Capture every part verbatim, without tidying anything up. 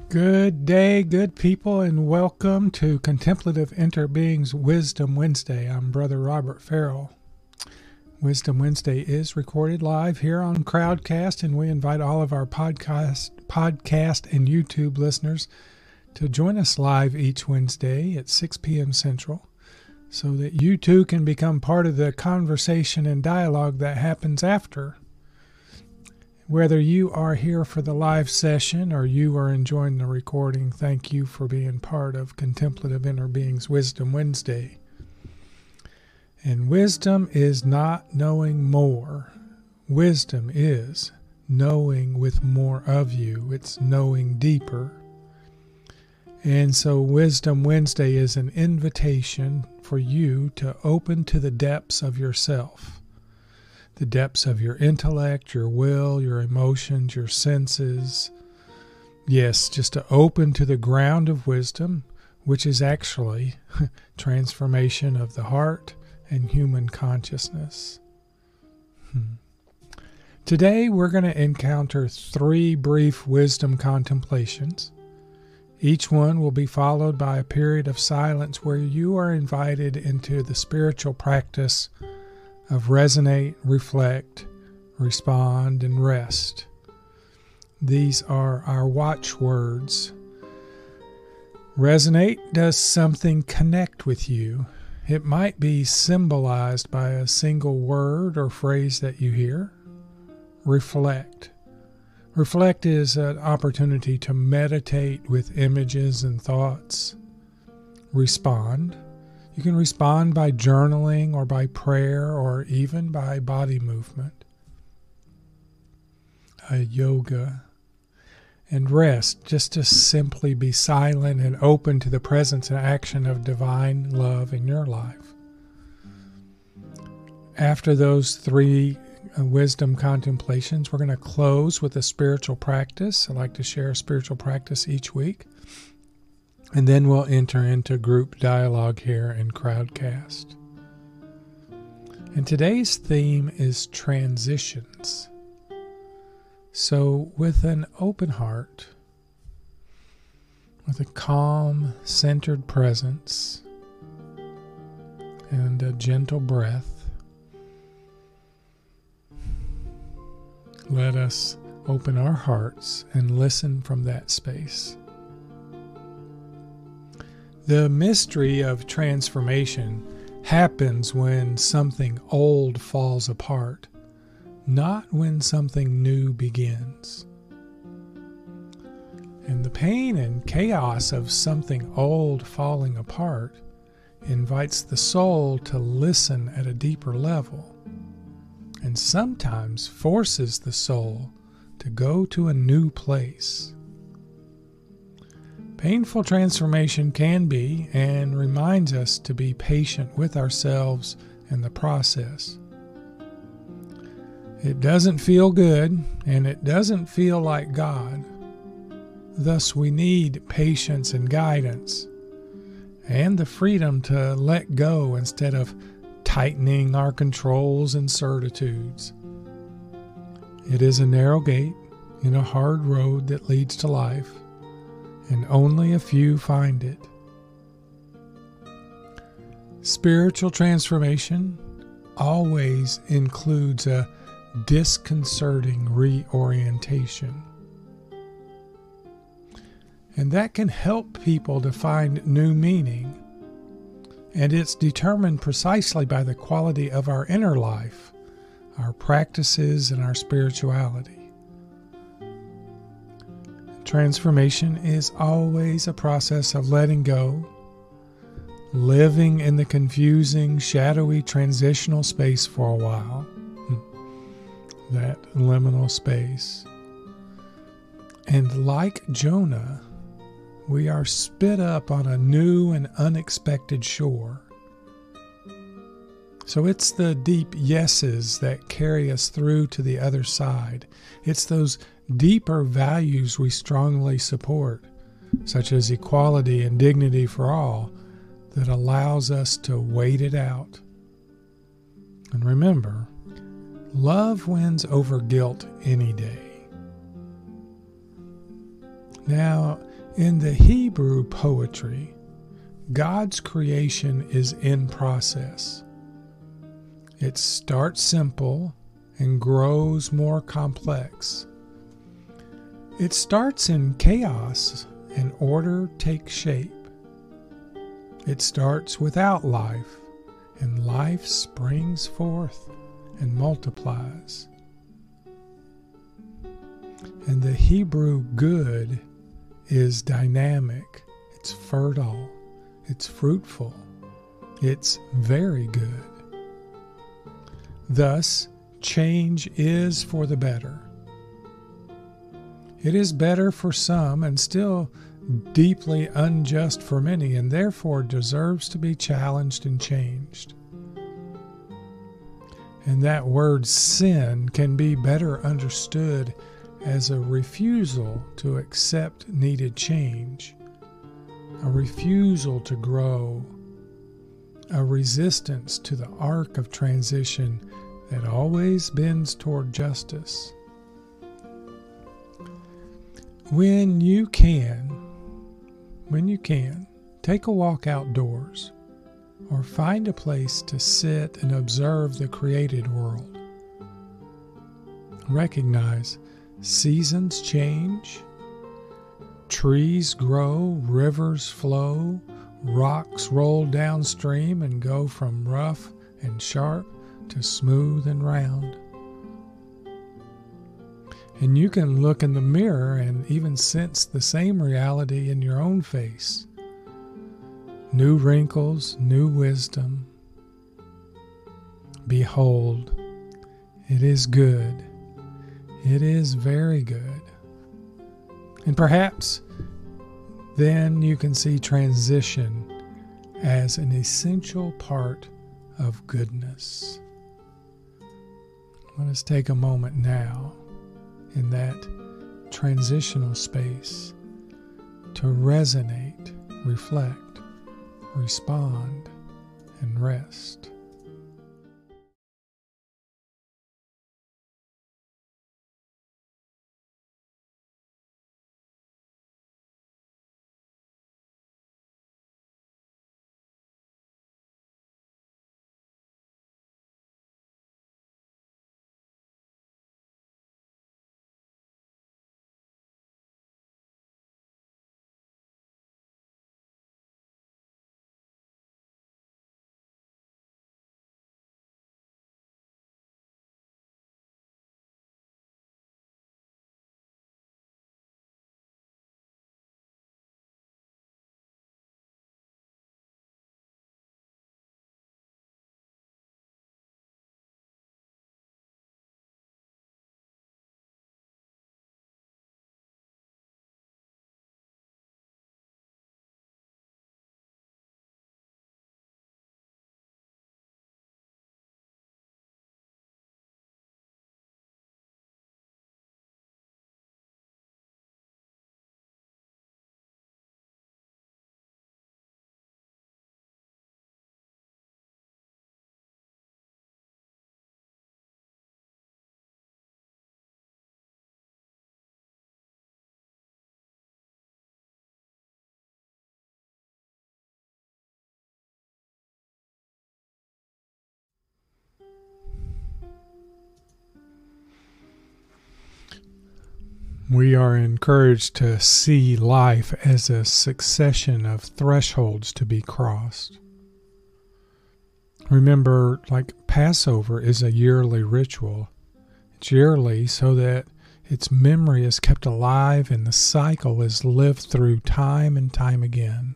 Good day, good people, and welcome to Contemplative Interbeings Wisdom Wednesday. I'm Brother Robert Farrell. Wisdom Wednesday is recorded live here on Crowdcast, and we invite all of our podcast, podcast and YouTube listeners to join us live each Wednesday at six p.m. Central so that you too can become part of the conversation and dialogue that happens after. Whether you are here for the live session or you are enjoying the recording, thank you for being part of Contemplative Interbeings Wisdom Wednesday. And wisdom is not knowing more. Wisdom is knowing with more of you. It's knowing deeper. And so Wisdom Wednesday is an invitation for you to open to the depths of yourself. The depths of your intellect, your will, your emotions, your senses. Yes, just to open to the ground of wisdom, which is actually transformation of the heart and human consciousness. Hmm. Today we're going to encounter three brief wisdom contemplations. Each one will be followed by a period of silence where you are invited into the spiritual practice of resonate, reflect, respond, and rest. These are our watchwords. Resonate, does something connect with you? It might be symbolized by a single word or phrase that you hear. Reflect. Reflect is an opportunity to meditate with images and thoughts. Respond. You can respond by journaling or by prayer or even by body movement. Uh, yoga. And rest, just to simply be silent and open to the presence and action of divine love in your life. After those three uh, wisdom contemplations, we're going to close with a spiritual practice. I like to share a spiritual practice each week. And then we'll enter into group dialogue here in Crowdcast. And today's theme is transitions. So with an open heart, with a calm, centered presence, and a gentle breath, let us open our hearts and listen from that space. The mystery of transformation happens when something old falls apart, not when something new begins. And the pain and chaos of something old falling apart invites the soul to listen at a deeper level, and sometimes forces the soul to go to a new place. Painful transformation can be and reminds us to be patient with ourselves and the process. It doesn't feel good and it doesn't feel like God. Thus we need patience and guidance and the freedom to let go instead of tightening our controls and certitudes. It is a narrow gate in a hard road that leads to life, and only a few find it. Spiritual transformation always includes a disconcerting reorientation. And that can help people to find new meaning. And it's determined precisely by the quality of our inner life, our practices, and our spirituality. Transformation is always a process of letting go, living in the confusing, shadowy, transitional space for a while, that liminal space. And like Jonah, we are spit up on a new and unexpected shore. So it's the deep yeses that carry us through to the other side. It's those deeper values we strongly support, such as equality and dignity for all, that allows us to wait it out. And remember, love wins over guilt any day. Now, In the Hebrew poetry, God's creation is in process. It starts simple and grows more complex. It starts in chaos and order takes shape. It starts without life, and life springs forth and multiplies. And the Hebrew good is dynamic, it's fertile, it's fruitful, it's very good. Thus, change is for the better. It is better for some and still deeply unjust for many, and therefore deserves to be challenged and changed. And that word sin can be better understood as a refusal to accept needed change, a refusal to grow, a resistance to the arc of transition that always bends toward justice. When you can, when you can, take a walk outdoors or find a place to sit and observe the created world. Recognize seasons change, trees grow, rivers flow, rocks roll downstream and go from rough and sharp to smooth and round. And you can look in the mirror and even sense the same reality in your own face. New wrinkles, new wisdom. Behold, it is good. It is very good. And perhaps then you can see transition as an essential part of goodness. Let us take a moment now in that transitional space to resonate, reflect, respond, and rest. We are encouraged to see life as a succession of thresholds to be crossed. Remember, like Passover is a yearly ritual. It's yearly so that its memory is kept alive and the cycle is lived through time and time again.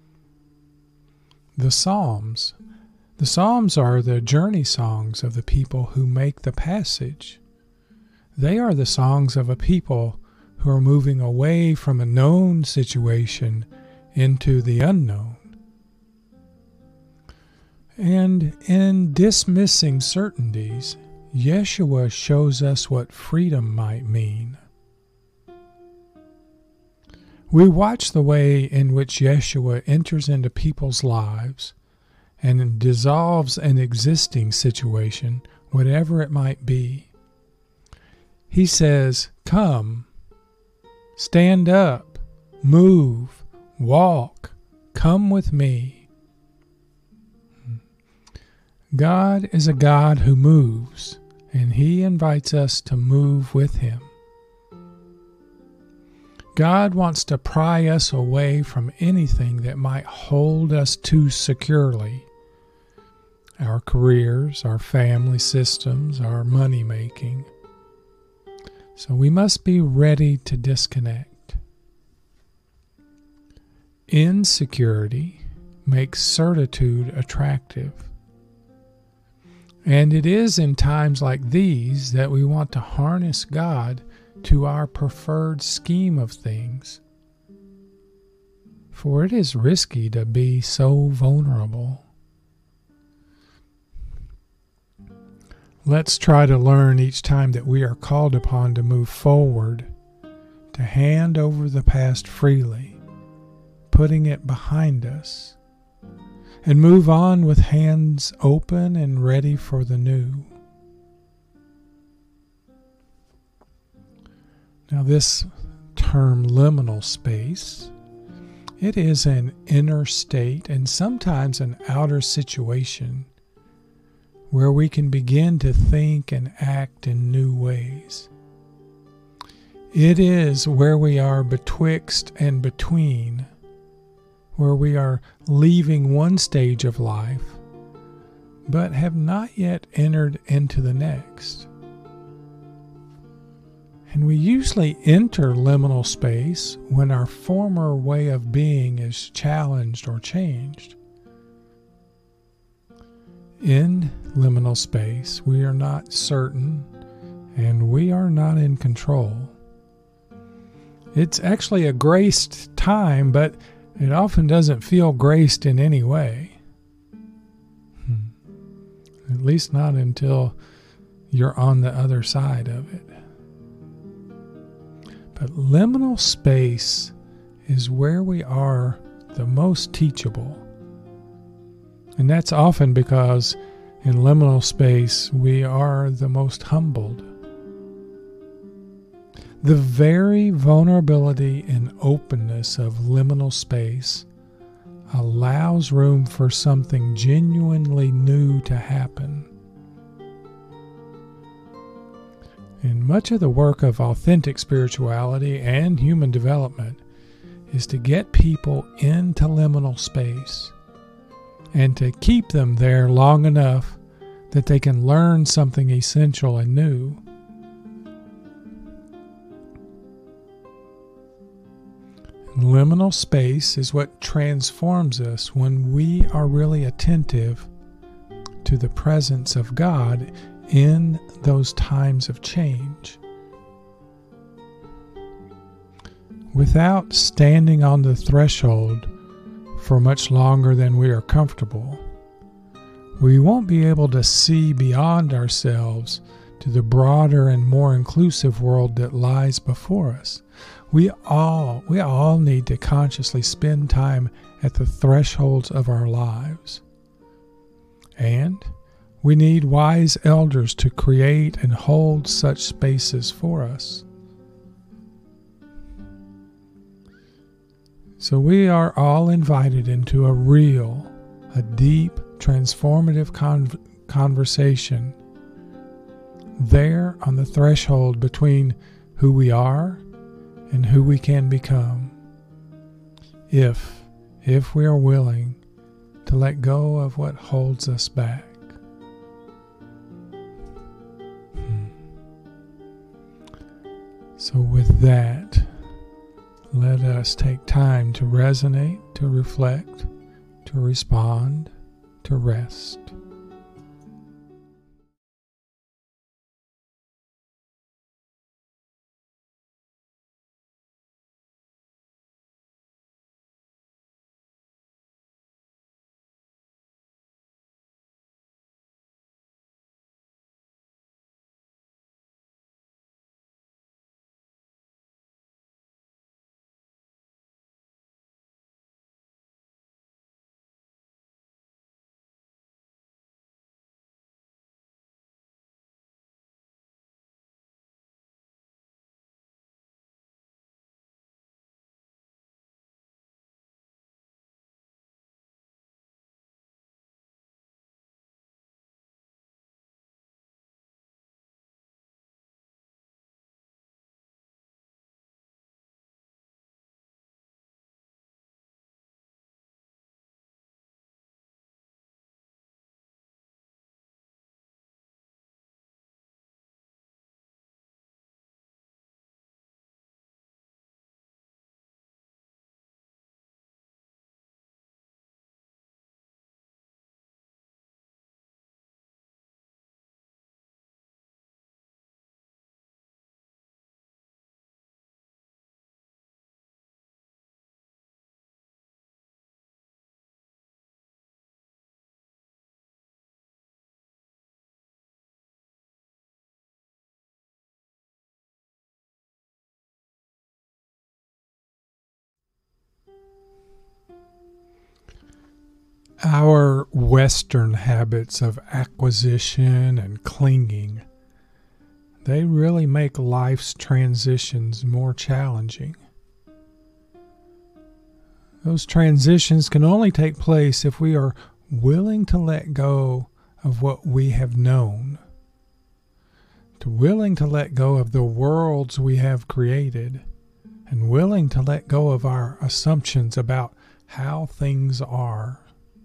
The Psalms. The Psalms are the journey songs of the people who make the passage. They are the songs of a people who are moving away from a known situation into the unknown. And in dismissing certainties, Yeshua shows us what freedom might mean. We watch the way in which Yeshua enters into people's lives and dissolves an existing situation, whatever it might be. He says, "Come, stand up, move, walk, come with me. God is a God who moves, and He invites us to move with Him. God wants to pry us away from anything that might hold us too securely. Our careers, our family systems, our money making. So we must be ready to disconnect. Insecurity makes certitude attractive. And it is in times like these that we want to harness God to our preferred scheme of things. For it is risky to be so vulnerable. Let's try to learn each time that we are called upon to move forward, to hand over the past freely, putting it behind us, and move on with hands open and ready for the new. Now, this term liminal space, it is an inner state and sometimes an outer situation where we can begin to think and act in new ways. It is where we are betwixt and between, where we are leaving one stage of life, but have not yet entered into the next. And we usually enter liminal space when our former way of being is challenged or changed. In liminal space, we are not certain and we are not in control. It's actually a graced time, but it often doesn't feel graced in any way. Hmm. At least not until you're on the other side of it. But liminal space is where we are the most teachable. And that's often because in liminal space we are the most humbled. The very vulnerability and openness of liminal space allows room for something genuinely new to happen. And much of the work of authentic spirituality and human development is to get people into liminal space and to keep them there long enough that they can learn something essential and new. Liminal space is what transforms us when we are really attentive to the presence of God in those times of change. Without standing on the threshold for much longer than we are comfortable, we won't be able to see beyond ourselves to the broader and more inclusive world that lies before us. We all, we all need to consciously spend time at the thresholds of our lives. And we need wise elders to create and hold such spaces for us. So we are all invited into a real, a deep, transformative con- conversation there on the threshold between who we are and who we can become, if, if we are willing to let go of what holds us back. So with that, let us take time to resonate, to reflect, to respond, to rest. Our Western habits of acquisition and clinging, they really make life's transitions more challenging. Those transitions can only take place if we are willing to let go of what we have known, to willing to let go of the worlds we have created, and willing to let go of our assumptions about how things are.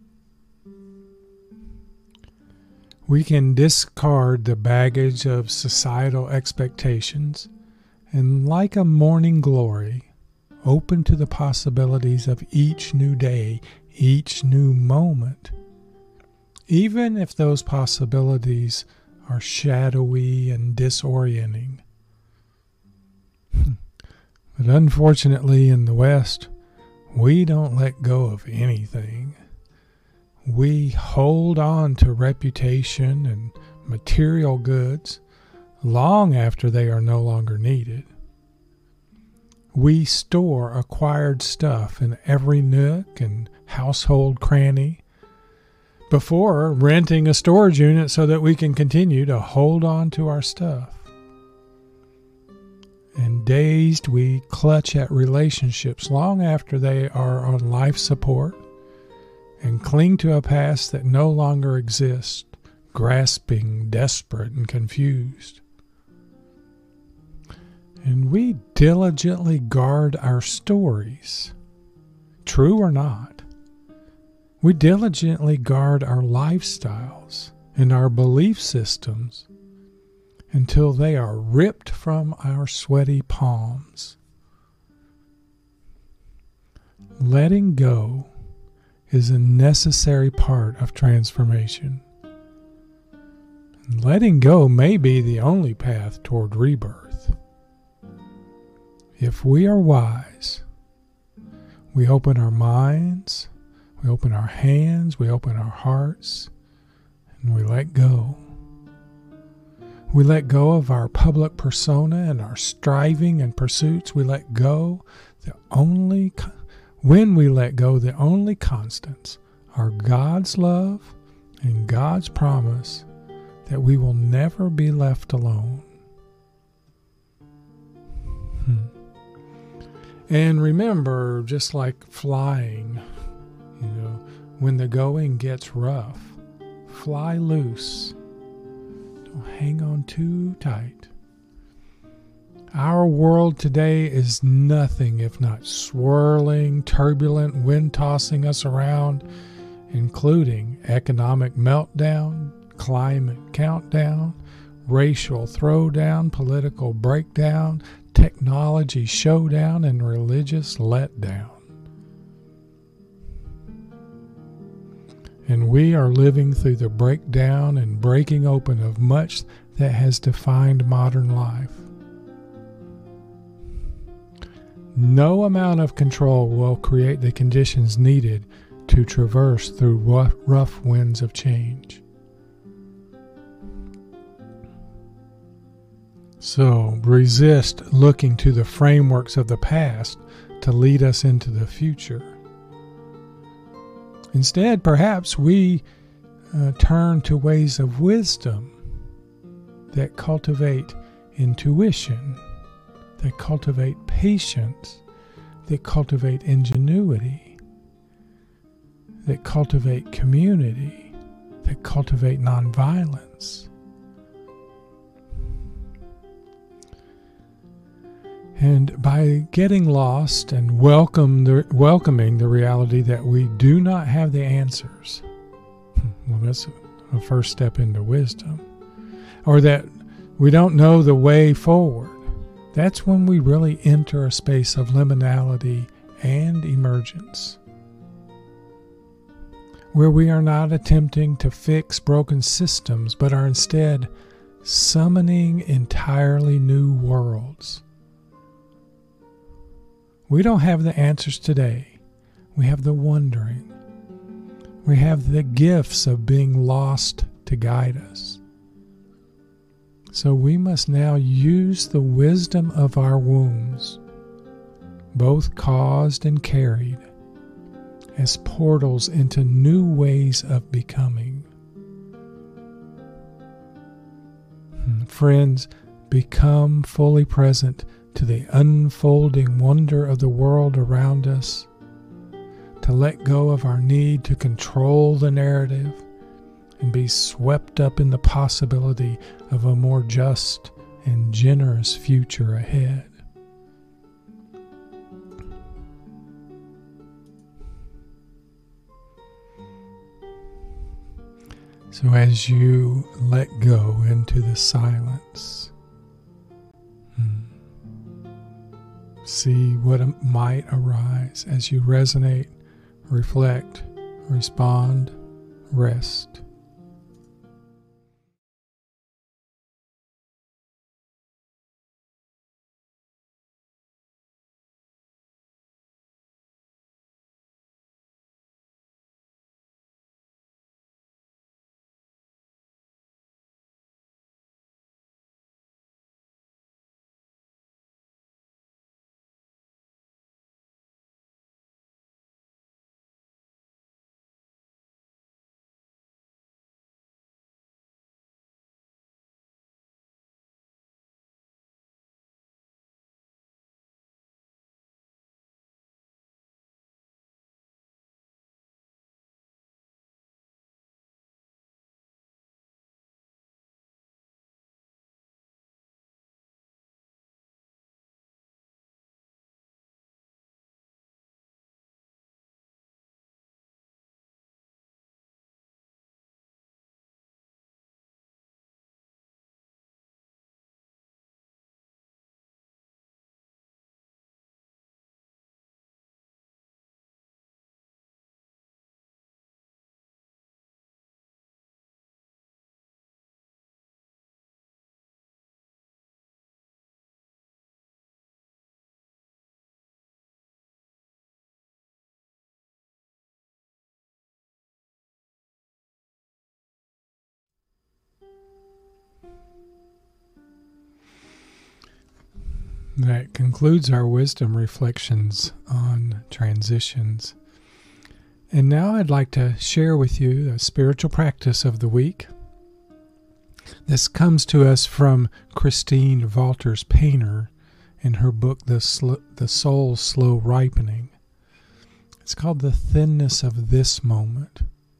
We can discard the baggage of societal expectations and, like a morning glory, open to the possibilities of each new day, each new moment, even if those possibilities are shadowy and disorienting. But unfortunately, in the West, we don't let go of anything. We hold on to reputation and material goods long after they are no longer needed. We store acquired stuff in every nook and household cranny before renting a storage unit so that we can continue to hold on to our stuff. And dazed, we clutch at relationships long after they are on life support and cling to a past that no longer exists, grasping, desperate, and confused. And we diligently guard our stories, true or not. We diligently guard our lifestyles and our belief systems until they are ripped from our sweaty palms. Letting go is a necessary part of transformation. And letting go may be the only path toward rebirth. If we are wise, we open our minds, we open our hands, we open our hearts, and we let go. We let go of our public persona and our striving and pursuits. We let go. The only, when we let go, the only constants are God's love and God's promise that we will never be left alone. Hmm. And remember, just like flying, you know, when the going gets rough, fly loose. Don't hang on too tight. Our world today is nothing if not swirling, turbulent, wind tossing us around, including economic meltdown, climate countdown, racial throwdown, political breakdown, technology showdown, and religious letdown. And we are living through the breakdown and breaking open of much that has defined modern life. No amount of control will create the conditions needed to traverse through rough, rough winds of change. So resist looking to the frameworks of the past to lead us into the future. Instead, perhaps we uh, turn to ways of wisdom that cultivate intuition, that cultivate patience, that cultivate ingenuity, that cultivate community, that cultivate nonviolence. And by getting lost and welcome the, welcoming the reality that we do not have the answers, well, that's a first step into wisdom, or that we don't know the way forward, that's when we really enter a space of liminality and emergence, where we are not attempting to fix broken systems, but are instead summoning entirely new worlds. We don't have the answers today. We have the wondering. We have the gifts of being lost to guide us. So we must now use the wisdom of our wounds, both caused and carried, as portals into new ways of becoming. Friends, become fully present to the unfolding wonder of the world around us, to let go of our need to control the narrative and be swept up in the possibility of a more just and generous future ahead. So as you let go into the silence, see what might arise as you resonate, reflect, respond, rest. That concludes our wisdom reflections on transitions. And now I'd like to share with you a spiritual practice of the week. This comes to us from Christine Walters Painter in her book, The, Sl- the Soul's Slow Ripening. It's called The Thinness of This Moment.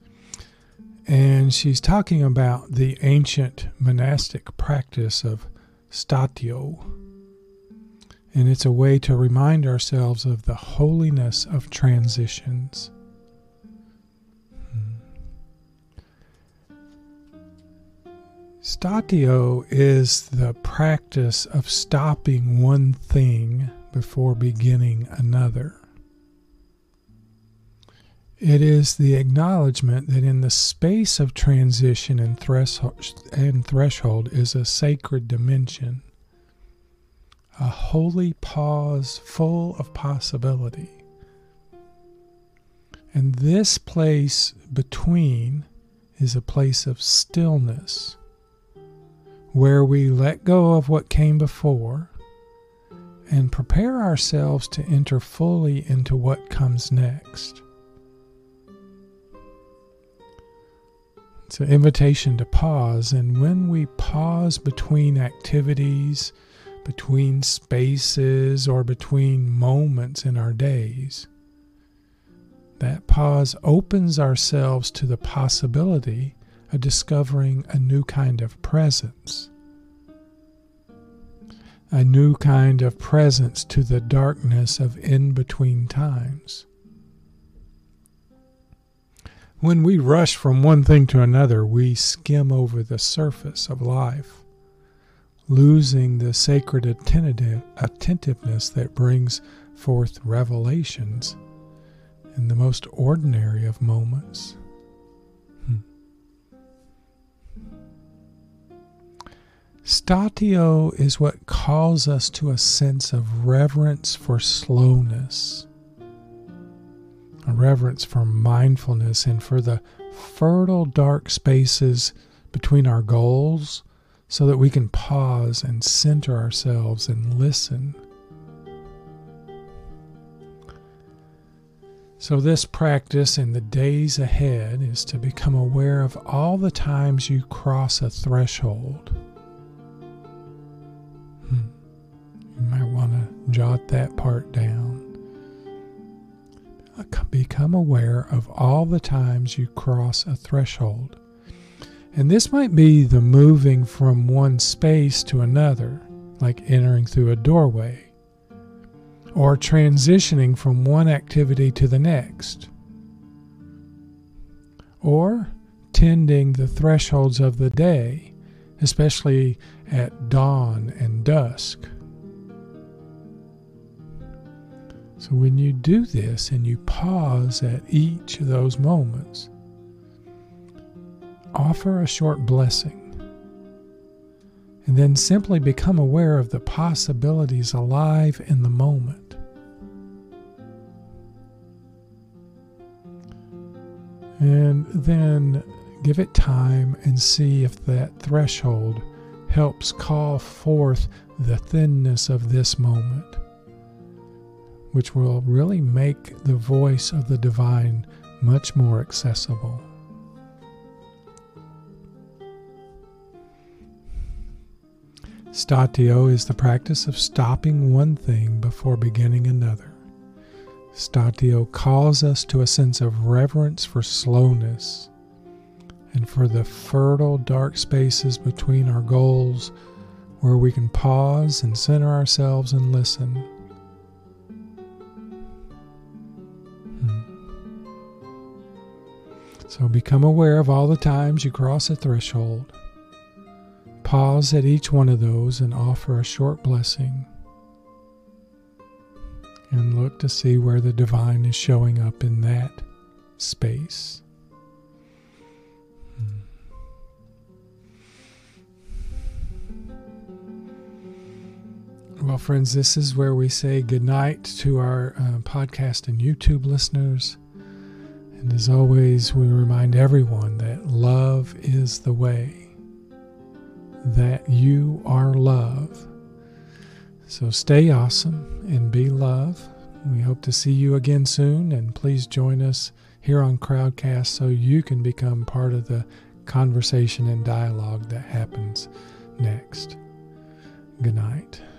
And she's talking about the ancient monastic practice of statio. And it's a way to remind ourselves of the holiness of transitions. Statio is the practice of stopping one thing before beginning another. It is the acknowledgement that in the space of transition and threshold, and threshold is a sacred dimension, a holy pause full of possibility. And this place between is a place of stillness, where we let go of what came before and prepare ourselves to enter fully into what comes next. It's an invitation to pause, and when we pause between activities, between spaces, or between moments in our days, that pause opens ourselves to the possibility of discovering a new kind of presence. A new kind of presence to the darkness of in-between times. When we rush from one thing to another, we skim over the surface of life, losing the sacred attentive, attentiveness that brings forth revelations in the most ordinary of moments. Hmm. Statio is what calls us to a sense of reverence for slowness, a reverence for mindfulness, and for the fertile dark spaces between our goals, so that we can pause and center ourselves and listen. So this practice in the days ahead is to become aware of all the times you cross a threshold. Hmm. You might want to jot that part down. Become aware of all the times you cross a threshold. And this might be the moving from one space to another, like entering through a doorway, or transitioning from one activity to the next, or tending the thresholds of the day, especially at dawn and dusk. So when you do this and you pause at each of those moments, offer a short blessing, and then simply become aware of the possibilities alive in the moment. And then give it time and see if that threshold helps call forth the thinness of this moment, which will really make the voice of the divine much more accessible. Statio is the practice of stopping one thing before beginning another. Statio calls us to a sense of reverence for slowness and for the fertile dark spaces between our goals where we can pause and center ourselves and listen. So become aware of all the times you cross a threshold. Pause at each one of those and offer a short blessing. And look to see where the divine is showing up in that space. Well, friends, this is where we say goodnight to our uh, podcast and YouTube listeners. And as always, we remind everyone that love is the way, that you are love. So stay awesome and be love. We hope to see you again soon, and please join us here on Crowdcast so you can become part of the conversation and dialogue that happens next. Good night.